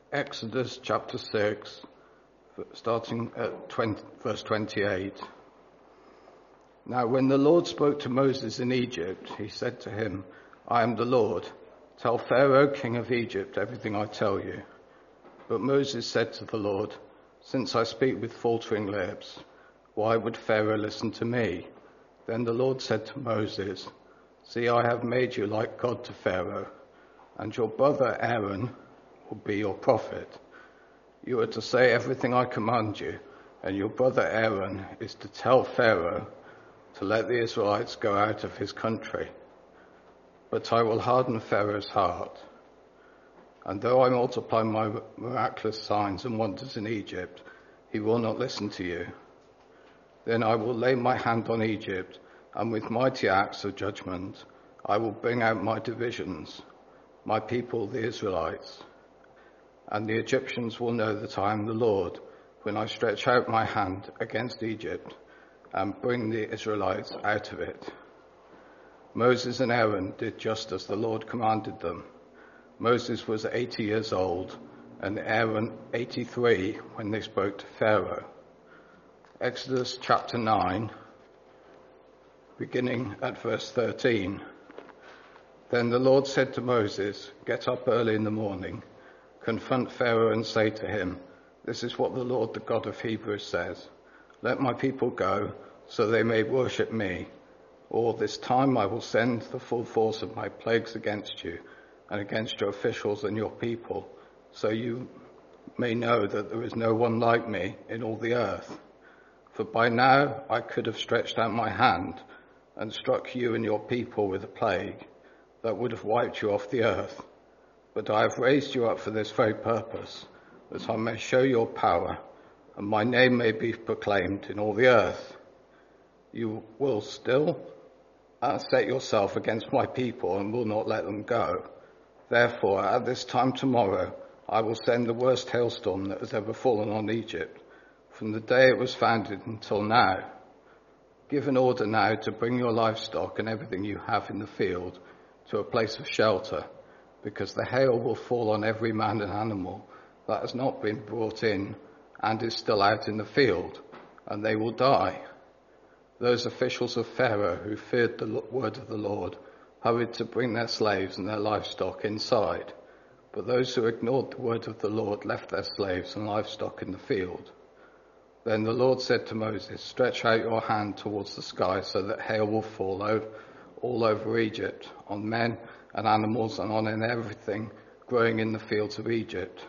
Exodus chapter 6, starting at verse 28. Now when the Lord spoke to Moses in Egypt, he said to him, I am the Lord. Tell Pharaoh, king of Egypt, everything I tell you. But Moses said to the Lord, since I speak with faltering lips, why would Pharaoh listen to me? Then the Lord said to Moses, see, I have made you like God to Pharaoh, and your brother Aaron will be your prophet. You are to say everything I command you, and your brother Aaron is to tell Pharaoh to let the Israelites go out of his country. But I will harden Pharaoh's heart. And though I multiply my miraculous signs and wonders in Egypt, he will not listen to you. Then I will lay my hand on Egypt, and with mighty acts of judgment, I will bring out my divisions, my people, the Israelites. And the Egyptians will know that I am the Lord when I stretch out my hand against Egypt and bring the Israelites out of it. Moses and Aaron did just as the Lord commanded them. Moses was 80 years old and Aaron 83 when they spoke to Pharaoh. Exodus chapter 9, beginning at verse 13. Then the Lord said to Moses, get up early in the morning, confront Pharaoh and say to him, this is what the Lord, the God of Hebrews, says. Let my people go so they may worship me. All this time I will send the full force of my plagues against you and against your officials and your people, so you may know that there is no one like me in all the earth. For by now I could have stretched out my hand and struck you and your people with a plague that would have wiped you off the earth. But I have raised you up for this very purpose, that I may show your power, and my name may be proclaimed in all the earth. You will still set yourself against my people and will not let them go. Therefore, at this time tomorrow, I will send the worst hailstorm that has ever fallen on Egypt, from the day it was founded until now. Give an order now to bring your livestock and everything you have in the field to a place of shelter, because the hail will fall on every man and animal that has not been brought in and is still out in the field, and they will die. Those officials of Pharaoh who feared the word of the Lord hurried to bring their slaves and their livestock inside, but those who ignored the word of the Lord left their slaves and livestock in the field. Then the Lord said to Moses, stretch out your hand towards the sky so that hail will fall all over Egypt, on men and animals and on everything growing in the fields of Egypt.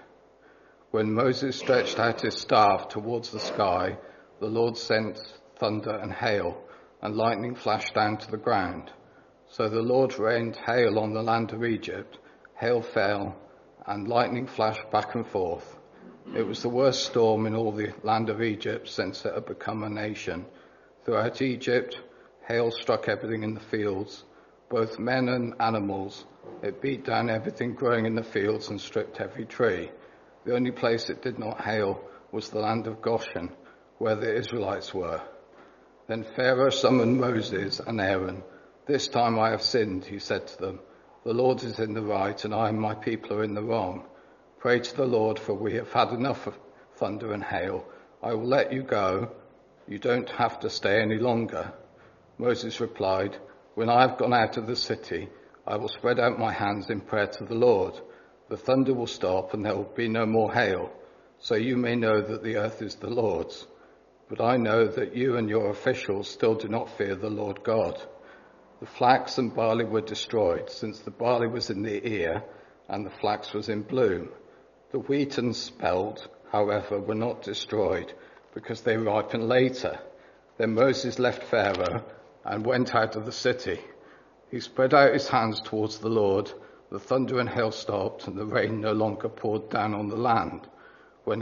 When Moses stretched out his staff towards the sky, the Lord sent thunder and hail, and lightning flashed down to the ground. So the Lord rained hail on the land of Egypt. Hail fell, and lightning flashed back and forth. It was the worst storm in all the land of Egypt since it had become a nation. Throughout Egypt, hail struck everything in the fields, both men and animals. It beat down everything growing in the fields and stripped every tree. The only place it did not hail was the land of Goshen, where the Israelites were. Then Pharaoh summoned Moses and Aaron. This time I have sinned, he said to them. The Lord is in the right, and I and my people are in the wrong. Pray to the Lord, for we have had enough of thunder and hail. I will let you go. You don't have to stay any longer. Moses replied, when I have gone out of the city, I will spread out my hands in prayer to the Lord. The thunder will stop and there will be no more hail, so you may know that the earth is the Lord's. But I know that you and your officials still do not fear the Lord God. The flax and barley were destroyed, since the barley was in the ear and the flax was in bloom. The wheat and spelt, however, were not destroyed, because they ripen later. Then Moses left Pharaoh and went out of the city. He spread out his hands towards the Lord. The thunder and hail stopped, and the rain no longer poured down on the land. When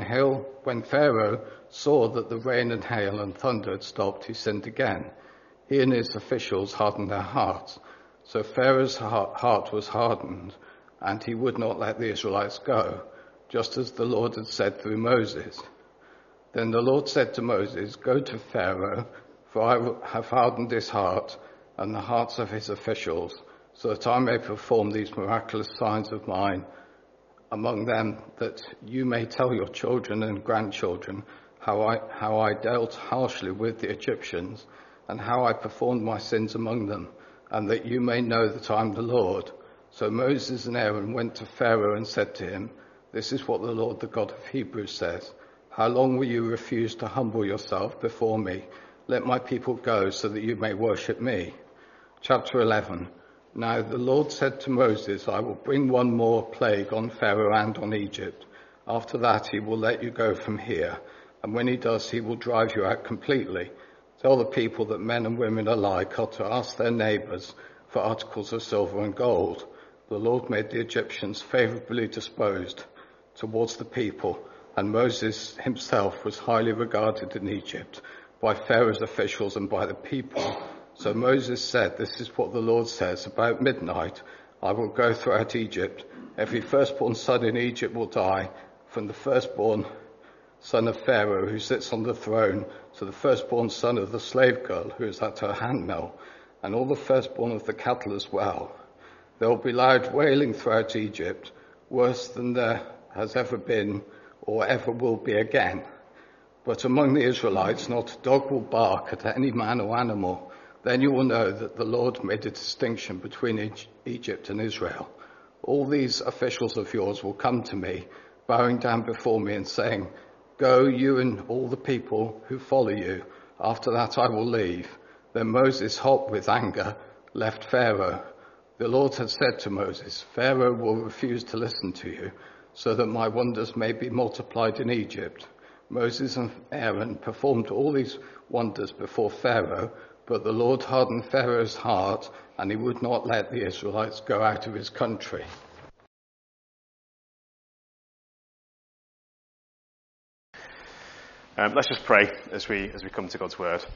Pharaoh saw that the rain and hail and thunder had stopped, he sinned again. He and his officials hardened their hearts. So Pharaoh's heart was hardened, and he would not let the Israelites go, just as the Lord had said through Moses. Then the Lord said to Moses, go to Pharaoh, for I have hardened his heart and the hearts of his officials, so that I may perform these miraculous signs of mine among them, that you may tell your children and grandchildren how I dealt harshly with the Egyptians, and how I performed my sins among them, and that you may know that I am the Lord. So Moses and Aaron went to Pharaoh and said to him, this is what the Lord, the God of Hebrews, says. How long will you refuse to humble yourself before me? Let my people go so that you may worship me. Chapter 11. Now the Lord said to Moses, I will bring one more plague on Pharaoh and on Egypt. After that he will let you go from here, and when he does, he will drive you out completely. Tell the people that men and women alike are to ask their neighbours for articles of silver and gold. The Lord made the Egyptians favourably disposed towards the people, and Moses himself was highly regarded in Egypt by Pharaoh's officials and by the people. So Moses said, this is what the Lord says, about midnight I will go throughout Egypt. Every firstborn son in Egypt will die, from the firstborn son of Pharaoh who sits on the throne to the firstborn son of the slave girl who is at her handmill, and all the firstborn of the cattle as well. There will be loud wailing throughout Egypt, worse than there has ever been or ever will be again. But among the Israelites not a dog will bark at any man or animal. Then you will know that the Lord made a distinction between Egypt and Israel. All these officials of yours will come to me, bowing down before me and saying, go, you and all the people who follow you. After that I will leave. Then Moses, hot with anger, left Pharaoh. The Lord had said to Moses, Pharaoh will refuse to listen to you, so that my wonders may be multiplied in Egypt. Moses and Aaron performed all these wonders before Pharaoh, but the Lord hardened Pharaoh's heart, and he would not let the Israelites go out of his country. Let's just pray as we come to God's word.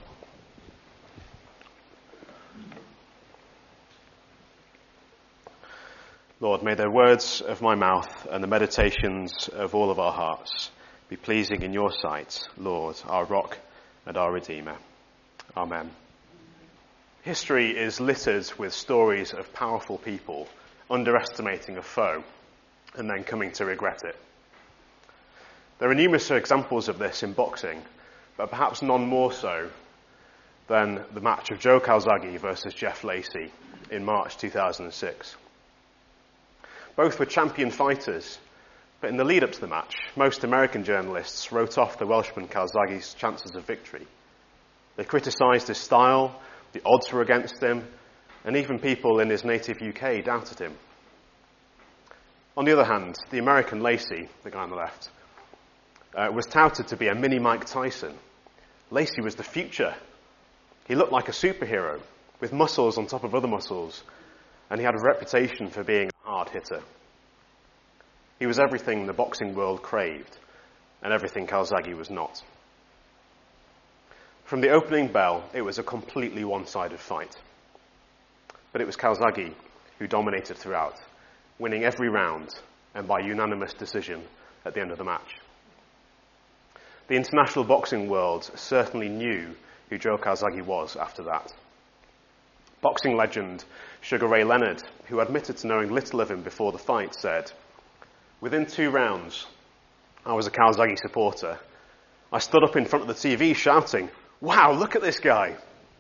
Lord, may the words of my mouth and the meditations of all of our hearts be pleasing in your sight, Lord, our rock and our Redeemer. Amen. History is littered with stories of powerful people underestimating a foe and then coming to regret it. There are numerous examples of this in boxing, but perhaps none more so than the match of Joe Calzaghe versus Jeff Lacey in March 2006. Both were champion fighters, but in the lead up to the match, most American journalists wrote off the Welshman Calzaghe's chances of victory. They criticised his style, the odds were against him, and even people in his native UK doubted him. On the other hand, the American Lacey, the guy on the left, was touted to be a mini Mike Tyson. Lacey was the future. He looked like a superhero, with muscles on top of other muscles, and he had a reputation for being a hard hitter. He was everything the boxing world craved, and everything Calzaghe was not. From the opening bell, it was a completely one-sided fight. But it was Calzaghe who dominated throughout, winning every round and by unanimous decision at the end of the match. The international boxing world certainly knew who Joe Calzaghe was after that. Boxing legend Sugar Ray Leonard, who admitted to knowing little of him before the fight, said, "Within 2 rounds, I was a Calzaghe supporter. I stood up in front of the TV shouting, 'Wow, look at this guy!'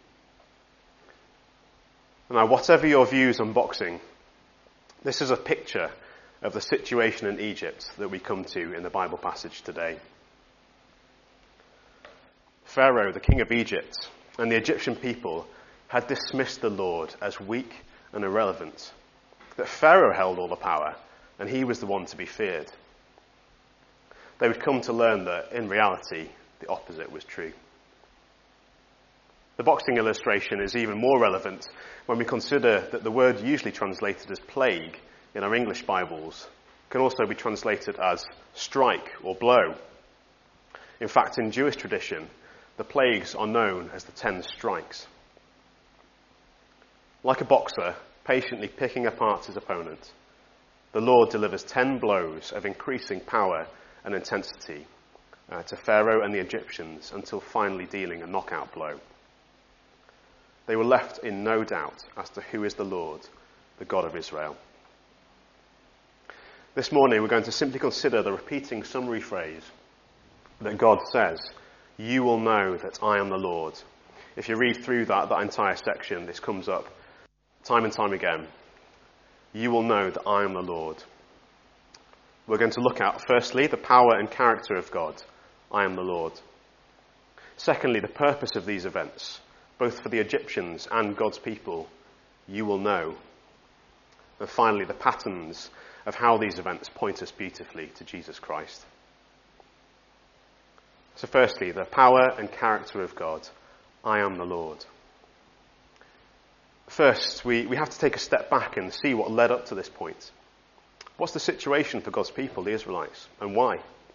Now, whatever your views on boxing, this is a picture of the situation in Egypt that we come to in the Bible passage today. Pharaoh, the king of Egypt, and the Egyptian people had dismissed the Lord as weak and irrelevant, that Pharaoh held all the power and he was the one to be feared. They would come to learn that, in reality, the opposite was true. The boxing illustration is even more relevant when we consider that the word usually translated as plague in our English Bibles can also be translated as strike or blow. In fact, in Jewish tradition, the plagues are known as the 10 strikes. Like a boxer patiently picking apart his opponent, the Lord delivers 10 blows of increasing power and intensity to Pharaoh and the Egyptians until finally dealing a knockout blow. They were left in no doubt as to who is the Lord, the God of Israel. This morning we're going to simply consider the repeating summary phrase that God says, "You will know that I am the Lord." If you read through that entire section, this comes up time and time again. You will know that I am the Lord. We're going to look at, firstly, the power and character of God. I am the Lord. Secondly, the purpose of these events, both for the Egyptians and God's people. You will know. And finally, the patterns of how these events point us beautifully to Jesus Christ. So firstly, the power and character of God. I am the Lord. First, we have to take a step back and see what led up to this point. What's the situation for God's people, the Israelites, and why?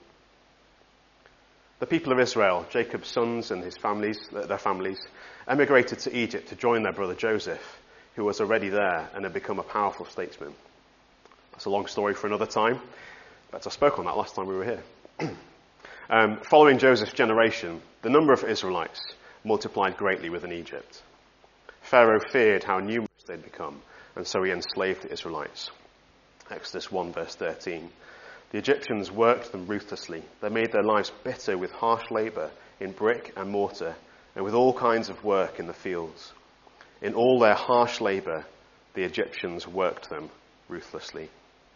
The people of Israel, Jacob's sons and their families, emigrated to Egypt to join their brother Joseph, who was already there and had become a powerful statesman. That's a long story for another time, but I spoke on that last time we were here. Following Joseph's generation, the number of Israelites multiplied greatly within Egypt. Pharaoh feared how numerous they'd become, and so he enslaved the Israelites. Exodus 1 verse 13. The Egyptians worked them ruthlessly. They made their lives bitter with harsh labour in brick and mortar and with all kinds of work in the fields. In all their harsh labour, the Egyptians worked them ruthlessly.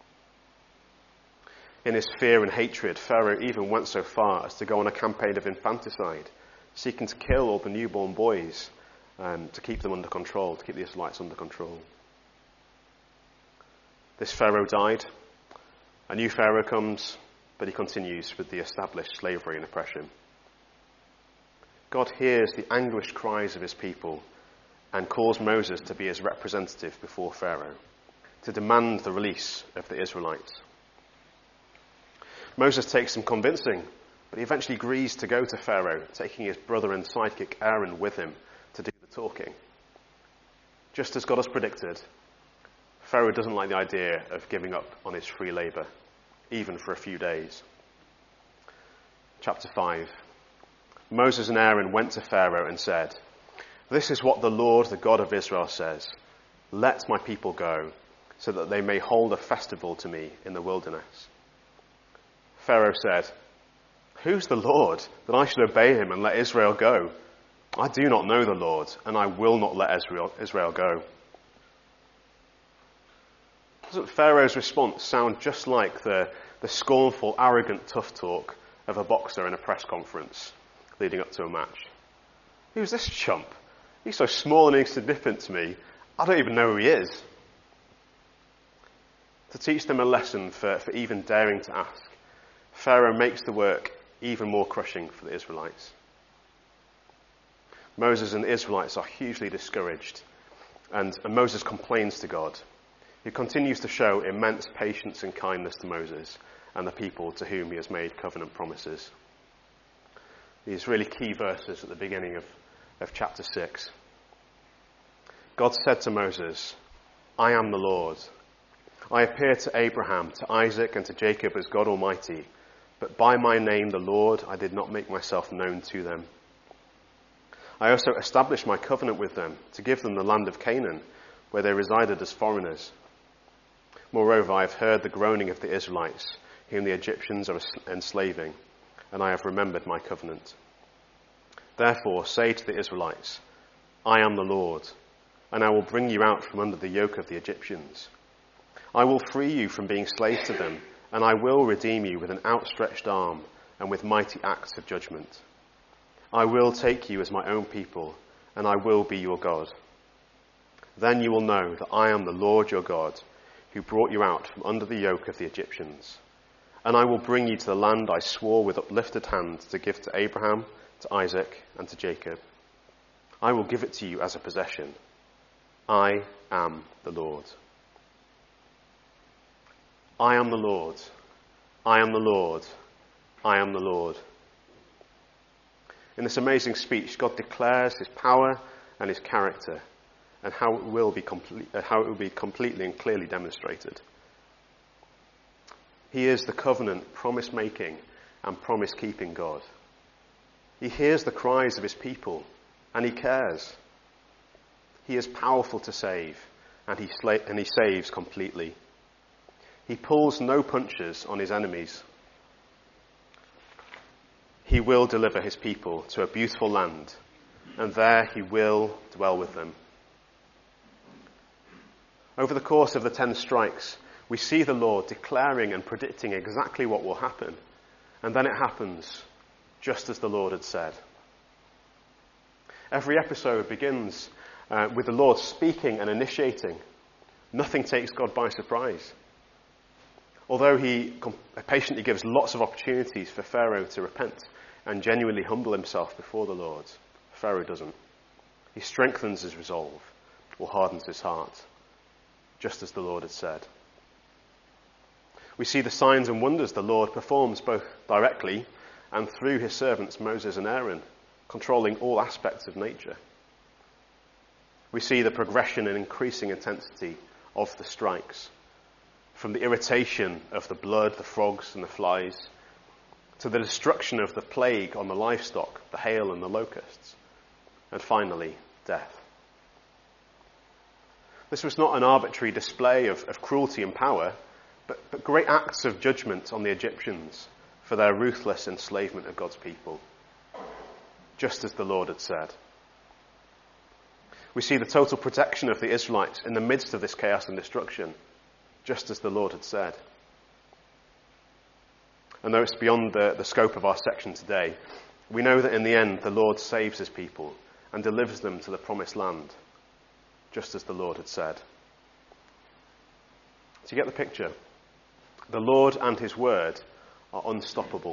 In his fear and hatred, Pharaoh even went so far as to go on a campaign of infanticide, seeking to kill all the newborn boys to keep them under control, to keep the Israelites under control. This Pharaoh died. A new Pharaoh comes, but he continues with the established slavery and oppression. God hears the anguished cries of his people and calls Moses to be his representative before Pharaoh, to demand the release of the Israelites. Moses takes some convincing, but he eventually agrees to go to Pharaoh, taking his brother and sidekick Aaron with him to do the talking. Just as God has predicted, Pharaoh doesn't like the idea of giving up on his free labour, even for a few days. Chapter 5. Moses and Aaron went to Pharaoh and said, "This is what the Lord, the God of Israel, says. Let my people go, so that they may hold a festival to me in the wilderness." Pharaoh said, "Who's the Lord, that I should obey him and let Israel go? I do not know the Lord, and I will not let Israel go." Doesn't Pharaoh's response sound just like the scornful, arrogant, tough talk of a boxer in a press conference leading up to a match? Who's this chump? He's so small and insignificant to me, I don't even know who he is. To teach them a lesson for even daring to ask, Pharaoh makes the work even more crushing for the Israelites. Moses and the Israelites are hugely discouraged, and Moses complains to God, who continues to show immense patience and kindness to Moses and the people to whom he has made covenant promises. These really key verses at the beginning of chapter 6. God said to Moses, "I am the Lord. I appeared to Abraham, to Isaac, and to Jacob as God Almighty, but by my name, the Lord, I did not make myself known to them. I also established my covenant with them to give them the land of Canaan, where they resided as foreigners. Moreover, I have heard the groaning of the Israelites, whom the Egyptians are enslaving, and I have remembered my covenant. Therefore, say to the Israelites, I am the Lord, and I will bring you out from under the yoke of the Egyptians. I will free you from being slaves to them, and I will redeem you with an outstretched arm and with mighty acts of judgment. I will take you as my own people, and I will be your God. Then you will know that I am the Lord your God, who brought you out from under the yoke of the Egyptians. And I will bring you to the land I swore with uplifted hand to give to Abraham, to Isaac, and to Jacob. I will give it to you as a possession. I am the Lord." I am the Lord. I am the Lord. I am the Lord. In this amazing speech, God declares his power and his character, and how it will be completely and clearly demonstrated. He is the covenant, promise-making, and promise-keeping God. He hears the cries of his people, and he cares. He is powerful to save, and he saves completely. He pulls no punches on his enemies. He will deliver his people to a beautiful land, and there he will dwell with them. Over the course of the 10 strikes, we see the Lord declaring and predicting exactly what will happen, and then it happens just as the Lord had said. Every episode begins with the Lord speaking and initiating. Nothing takes God by surprise. Although he patiently gives lots of opportunities for Pharaoh to repent and genuinely humble himself before the Lord, Pharaoh doesn't. He strengthens his resolve or hardens his heart, just as the Lord had said. We see the signs and wonders the Lord performs both directly and through his servants Moses and Aaron, controlling all aspects of nature. We see the progression and increasing intensity of the strikes, from the irritation of the blood, the frogs and the flies, to the destruction of the plague on the livestock, the hail and the locusts, and finally, death. This was not an arbitrary display of cruelty and power, but great acts of judgment on the Egyptians for their ruthless enslavement of God's people, just as the Lord had said. We see the total protection of the Israelites in the midst of this chaos and destruction, just as the Lord had said. And though it's beyond the scope of our section today, we know that in the end the Lord saves his people and delivers them to the promised land, just as the Lord had said. So you get the picture. The Lord and his word are unstoppable.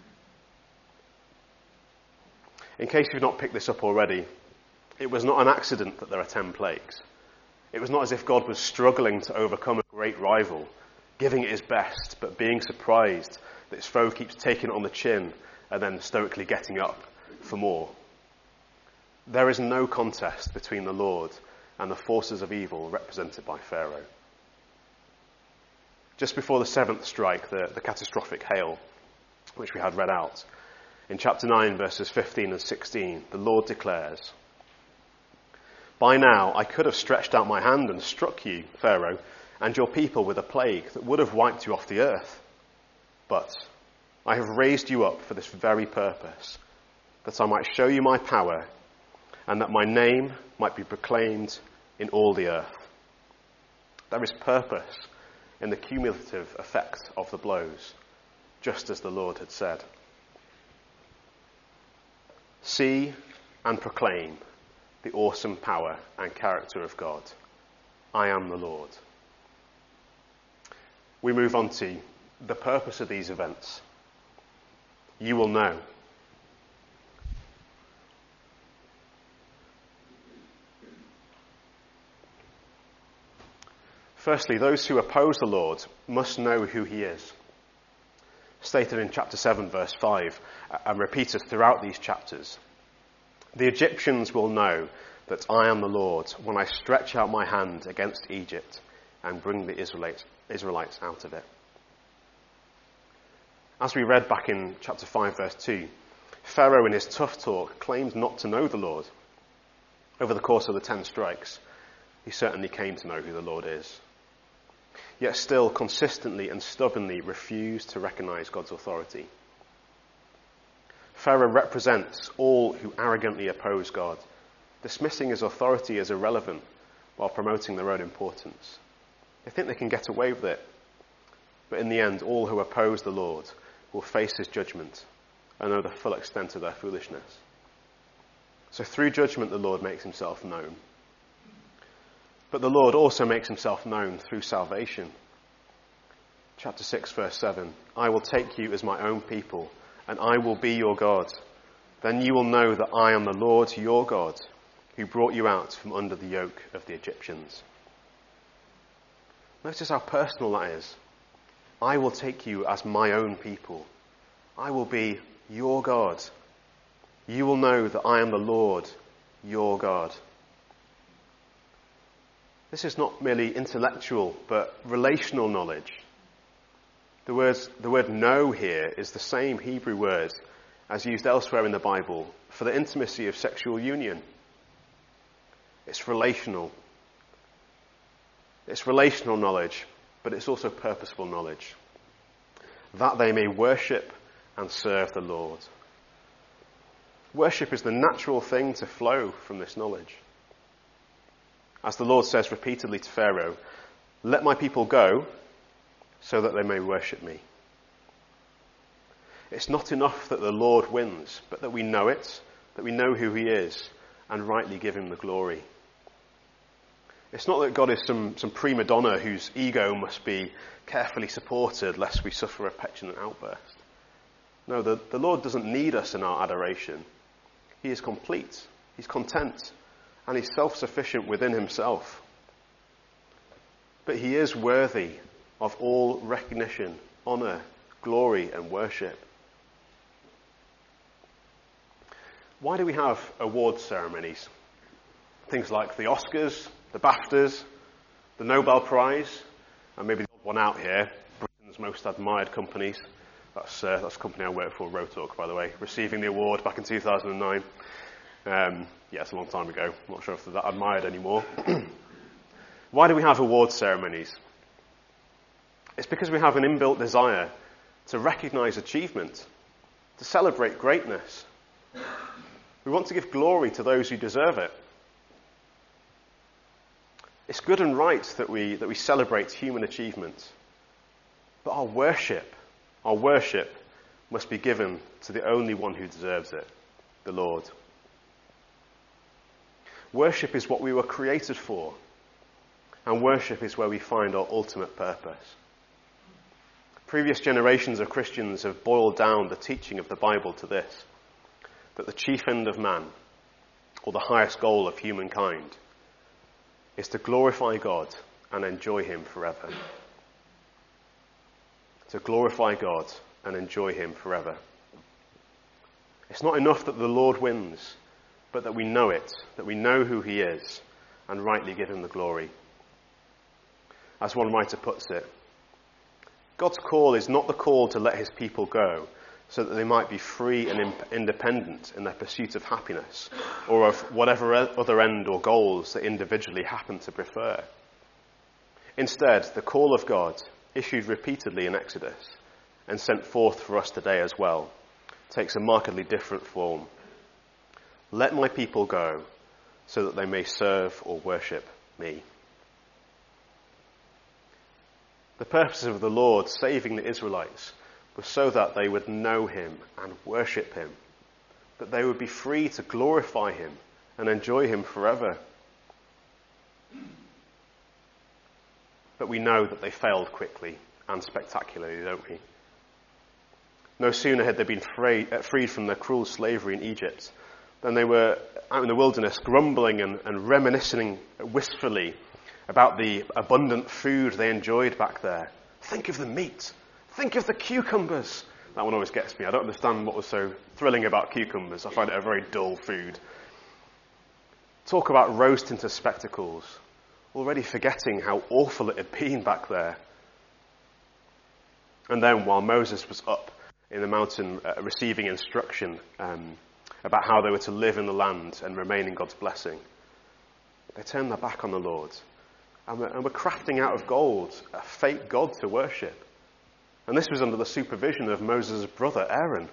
In case you've not picked this up already, it was not an accident that there are 10 plagues. It was not as if God was struggling to overcome a great rival, giving it his best, but being surprised that his foe keeps taking it on the chin and then stoically getting up for more. There is no contest between the Lord and the forces of evil represented by Pharaoh. Just before the 7th strike, the catastrophic hail, which we had read out, in chapter 9, verses 15 and 16, the Lord declares, "By now I could have stretched out my hand and struck you, Pharaoh, and your people with a plague that would have wiped you off the earth. But I have raised you up for this very purpose, that I might show you my power, and that my name might be proclaimed in all the earth." There is purpose in the cumulative effect of the blows, just as the Lord had said. See and proclaim the awesome power and character of God. I am the Lord. We move on to the purpose of these events. You will know. Firstly, those who oppose the Lord must know who he is. Stated in chapter 7, verse 5, and repeated throughout these chapters. The Egyptians will know that I am the Lord when I stretch out my hand against Egypt and bring the Israelites out of it. As we read back in chapter 5, verse 2, Pharaoh in his tough talk claimed not to know the Lord. Over the course of the 10 strikes, he certainly came to know who the Lord is. Yet still consistently and stubbornly refused to recognize God's authority. Pharaoh represents all who arrogantly oppose God, dismissing his authority as irrelevant while promoting their own importance. They think they can get away with it, but in the end, all who oppose the Lord will face his judgment and know the full extent of their foolishness. So through judgment, the Lord makes himself known. But the Lord also makes himself known through salvation. Chapter 6, verse 7, I will take you as my own people, and I will be your God. Then you will know that I am the Lord your God, who brought you out from under the yoke of the Egyptians. Notice how personal that is. I will take you as my own people. I will be your God. You will know that I am the Lord your God. This is not merely intellectual, but relational knowledge. The word know here is the same Hebrew word as used elsewhere in the Bible for the intimacy of sexual union. It's relational. It's relational knowledge, but it's also purposeful knowledge, that they may worship and serve the Lord. Worship is the natural thing to flow from this knowledge. As the Lord says repeatedly to Pharaoh, "Let my people go so that they may worship me." It's not enough that the Lord wins, but that we know it, that we know who he is, and rightly give him the glory. It's not that God is some prima donna whose ego must be carefully supported lest we suffer a petulant outburst. No, the Lord doesn't need us in our adoration. He is complete, he's content, and he's self-sufficient within himself. But he is worthy of all recognition, honour, glory, and worship. Why do we have award ceremonies? Things like the Oscars, the BAFTAs, the Nobel Prize, and maybe the odd one out here, Britain's most admired companies. That's a company I work for, Rotalk, by the way, receiving the award back in 2009. It's a long time ago. I'm not sure if they're that admired anymore. Why do we have award ceremonies? It's because we have an inbuilt desire to recognise achievement, to celebrate greatness. We want to give glory to those who deserve it. It's good and right that we celebrate human achievement, but our worship must be given to the only one who deserves it, the Lord. Worship is what we were created for, and worship is where we find our ultimate purpose. Previous generations of Christians have boiled down the teaching of the Bible to this, that the chief end of man, or the highest goal of humankind, is to glorify God and enjoy him forever. To glorify God and enjoy him forever. It's not enough that the Lord wins, but that we know it, that we know who he is, and rightly give him the glory. As one writer puts it, God's call is not the call to let his people go so that they might be free and independent in their pursuit of happiness, or of whatever other end or goals they individually happen to prefer. Instead, the call of God, issued repeatedly in Exodus, and sent forth for us today as well, takes a markedly different form. Let my people go, so that they may serve or worship me. The purpose of the Lord saving the Israelites was so that they would know him and worship him, that they would be free to glorify him and enjoy him forever. But we know that they failed quickly and spectacularly, don't we? No sooner had they been freed from their cruel slavery in Egypt than they were out in the wilderness grumbling and reminiscing wistfully about the abundant food they enjoyed back there. Think of the meat. Think of the cucumbers. That one always gets me. I don't understand what was so thrilling about cucumbers. I find it a very dull food. Talk about roast into spectacles, already forgetting how awful it had been back there. And then while Moses was up in the mountain receiving instruction about how they were to live in the land and remain in God's blessing, they turned their back on the Lord and were crafting out of gold a fake god to worship. And this was under the supervision of Moses' brother Aaron.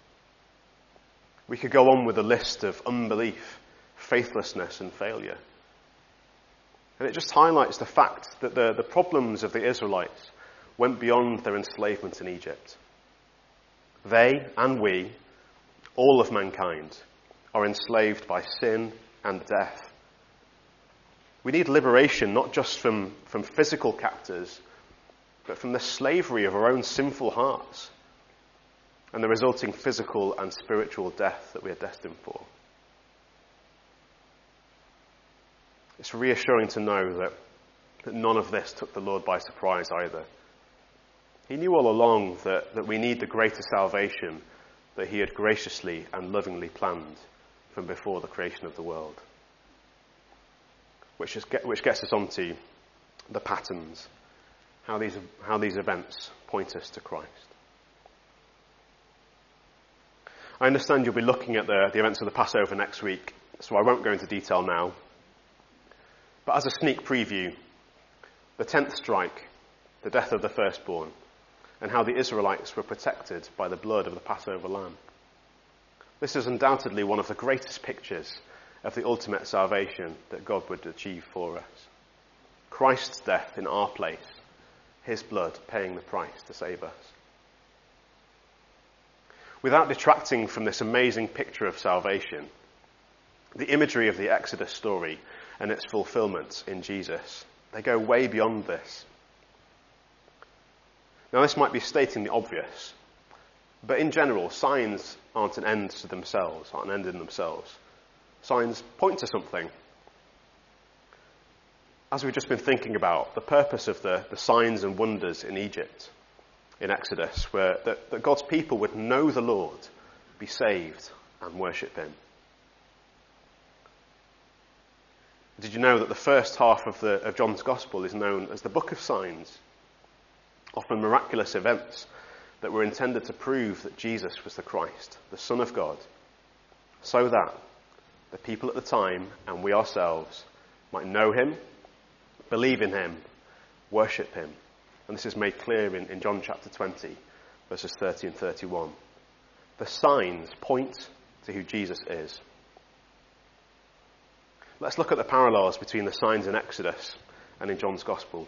We could go on with a list of unbelief, faithlessness, and failure. And it just highlights the fact that the problems of the Israelites went beyond their enslavement in Egypt. They and we, all of mankind, are enslaved by sin and death. We need liberation not just from physical captors, but from the slavery of our own sinful hearts and the resulting physical and spiritual death that we are destined for. It's reassuring to know that none of this took the Lord by surprise either. He knew all along that we need the greater salvation that he had graciously and lovingly planned from before the creation of the world. Which gets us on to the patterns, how these events point us to Christ. I understand you'll be looking at the events of the Passover next week, so I won't go into detail now. But as a sneak preview, the 10th strike, the death of the firstborn, and how the Israelites were protected by the blood of the Passover lamb. This is undoubtedly one of the greatest pictures of the ultimate salvation that God would achieve for us. Christ's death in our place, his blood paying the price to save us. Without detracting from this amazing picture of salvation, the imagery of the Exodus story and its fulfillment in Jesus, they go way beyond this. Now, this might be stating the obvious, but in general, signs aren't an end in themselves. Signs point to something. As we've just been thinking about, the purpose of the signs and wonders in Egypt, in Exodus, were that God's people would know the Lord, be saved, and worship him. Did you know that the first half of John's Gospel is known as the Book of Signs? Often miraculous events that were intended to prove that Jesus was the Christ, the Son of God, so that the people at the time, and we ourselves, might know him, believe in him, worship him. And this is made clear in John chapter 20, verses 30 and 31. The signs point to who Jesus is. Let's look at the parallels between the signs in Exodus and in John's Gospel.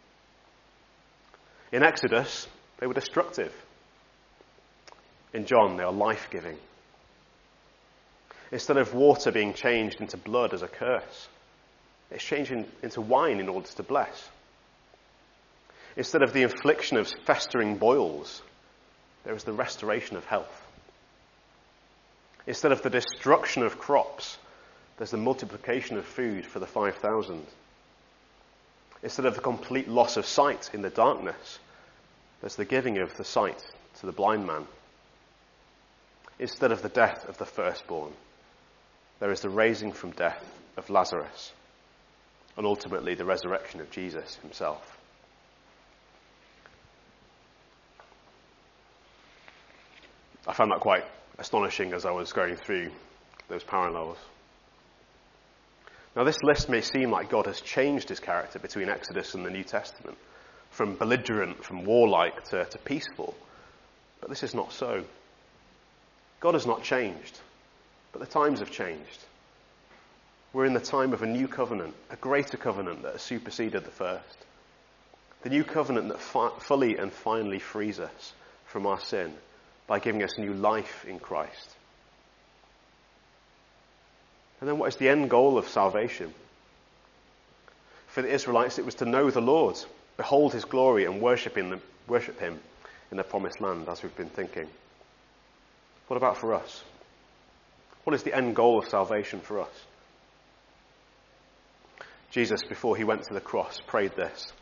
In Exodus, they were destructive. In John, they are life-giving. Instead of water being changed into blood as a curse, it's changed into wine in order to bless. Instead of the infliction of festering boils, there is the restoration of health. Instead of the destruction of crops, there's the multiplication of food for the 5,000. Instead of the complete loss of sight in the darkness, there's the giving of the sight to the blind man. Instead of the death of the firstborn, there is the raising from death of Lazarus, and ultimately the resurrection of Jesus himself. I found that quite astonishing as I was going through those parallels. Now, this list may seem like God has changed his character between Exodus and the New Testament, from belligerent, from warlike to peaceful. But this is not so. God has not changed, but the times have changed. We're in the time of a new covenant, a greater covenant that has superseded the first. The new covenant that fully and finally frees us from our sin by giving us new life in Christ. And then what is the end goal of salvation? For the Israelites, it was to know the Lord, behold his glory, and worship him in the promised land, as we've been thinking. What about for us? What is the end goal of salvation for us? Jesus, before he went to the cross, prayed this.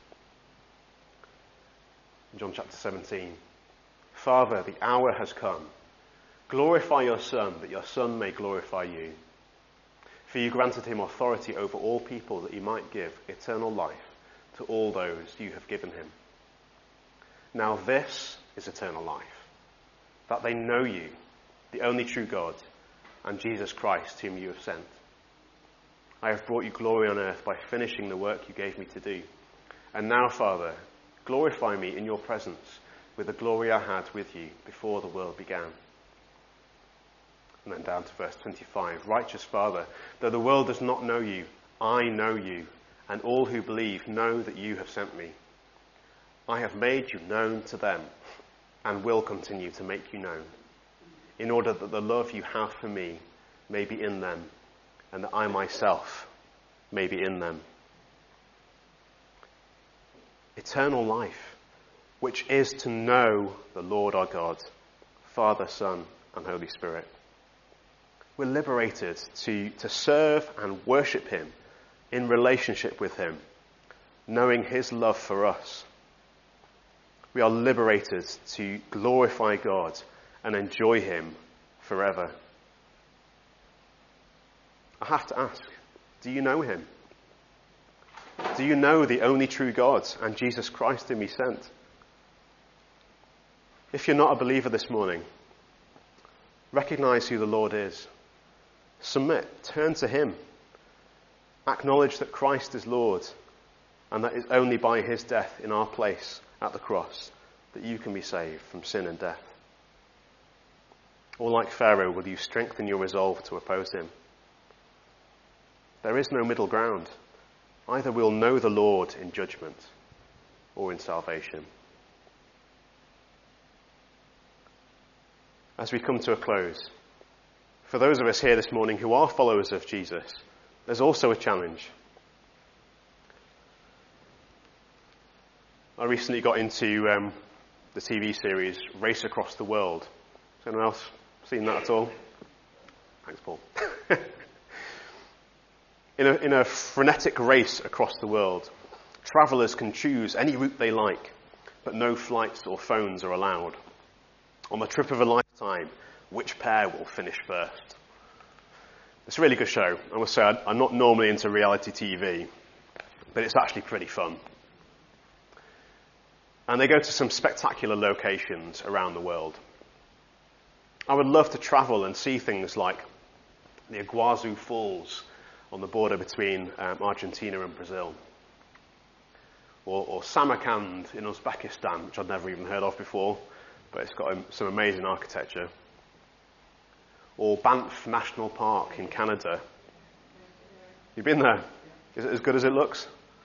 In John chapter 17, Father, the hour has come. Glorify your Son, that your Son may glorify you. For you granted him authority over all people, that he might give eternal life to all those you have given him. Now this is eternal life, that they know you, the only true God, and Jesus Christ, whom you have sent. I have brought you glory on earth by finishing the work you gave me to do. And now, Father, glorify me in your presence with the glory I had with you before the world began. And then down to verse 25. Righteous Father, though the world does not know you, I know you, and all who believe know that you have sent me. I have made you known to them, and will continue to make you known, in order that the love you have for me may be in them, and that I myself may be in them. Eternal life, which is to know the Lord our God, Father, Son, and Holy Spirit. We're liberated to serve and worship him in relationship with him, knowing his love for us. We are liberated to glorify God and enjoy him forever. I have to ask, do you know him? Do you know the only true God and Jesus Christ whom he sent? If you're not a believer this morning, recognize who the Lord is. Submit, turn to him. Acknowledge that Christ is Lord and that it's only by his death in our place at the cross that you can be saved from sin and death? Or like Pharaoh, will you strengthen your resolve to oppose him? There is no middle ground. Either we'll know the Lord in judgment or in salvation. As we come to a close, for those of us here this morning who are followers of Jesus, there's also a challenge. I recently got into the TV series Race Across the World. Has anyone else seen that at all? Thanks, Paul. In a frenetic race across the world, travellers can choose any route they like, but no flights or phones are allowed. On the trip of a lifetime, which pair will finish first? It's a really good show. I must say, I'm not normally into reality TV, but it's actually pretty fun. And they go to some spectacular locations around the world. I would love to travel and see things like the Iguazu Falls on the border between Argentina and Brazil. Or Samarkand in Uzbekistan, which I'd never even heard of before, but it's got some amazing architecture. Or Banff National Park in Canada. You've been there? Is it as good as it looks?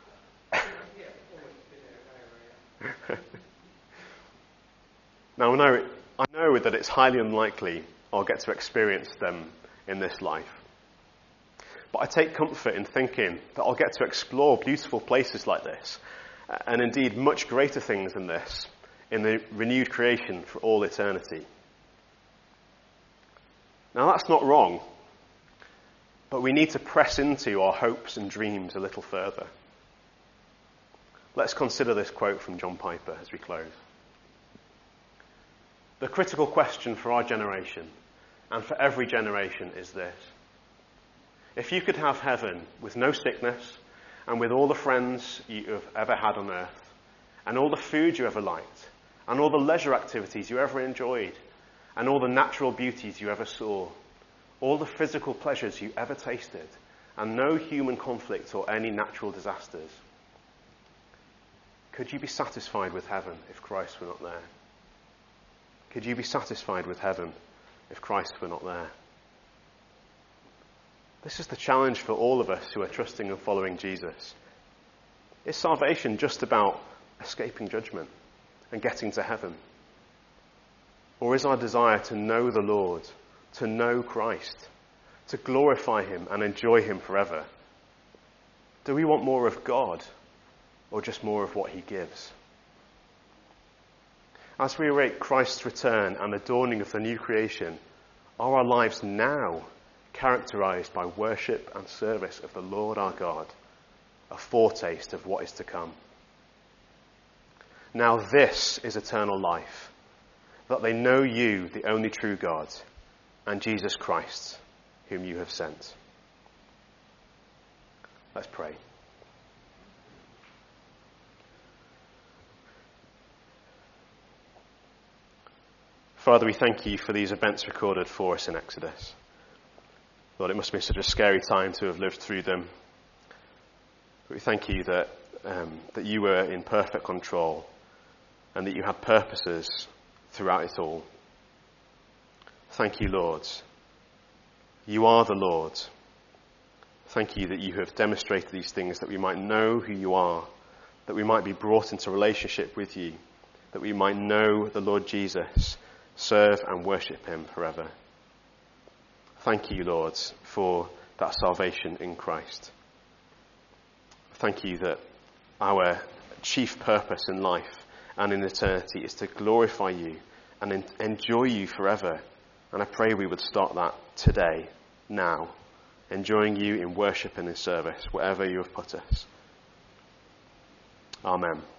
Now, I know that it's highly unlikely I'll get to experience them in this life. But I take comfort in thinking that I'll get to explore beautiful places like this, and indeed much greater things than this, in the renewed creation for all eternity. Now, that's not wrong, but we need to press into our hopes and dreams a little further. Let's consider this quote from John Piper as we close. The critical question for our generation, and for every generation, is this. If you could have heaven with no sickness, and with all the friends you have ever had on earth, and all the food you ever liked, and all the leisure activities you ever enjoyed, and all the natural beauties you ever saw, all the physical pleasures you ever tasted, and no human conflict or any natural disasters, could you be satisfied with heaven if Christ were not there? Could you be satisfied with heaven if Christ were not there? This is the challenge for all of us who are trusting and following Jesus. Is salvation just about escaping judgment and getting to heaven? Or is our desire to know the Lord, to know Christ, to glorify him and enjoy him forever? Do we want more of God or just more of what he gives? As we await Christ's return and the dawning of the new creation, are our lives now characterized by worship and service of the Lord our God, a foretaste of what is to come? Now this is eternal life, that they know you, the only true God, and Jesus Christ, whom you have sent. Let's pray. Father, we thank you for these events recorded for us in Exodus. Lord, it must be such a scary time to have lived through them. But we thank you that you were in perfect control and that you had purposes throughout it all. Thank you, Lord. You are the Lord. Thank you that you have demonstrated these things that we might know who you are, that we might be brought into relationship with you, that we might know the Lord Jesus, serve and worship him forever. Thank you, Lord, for that salvation in Christ. Thank you that our chief purpose in life and in eternity is to glorify you and enjoy you forever. And I pray we would start that today, now, enjoying you in worship and in service, wherever you have put us. Amen.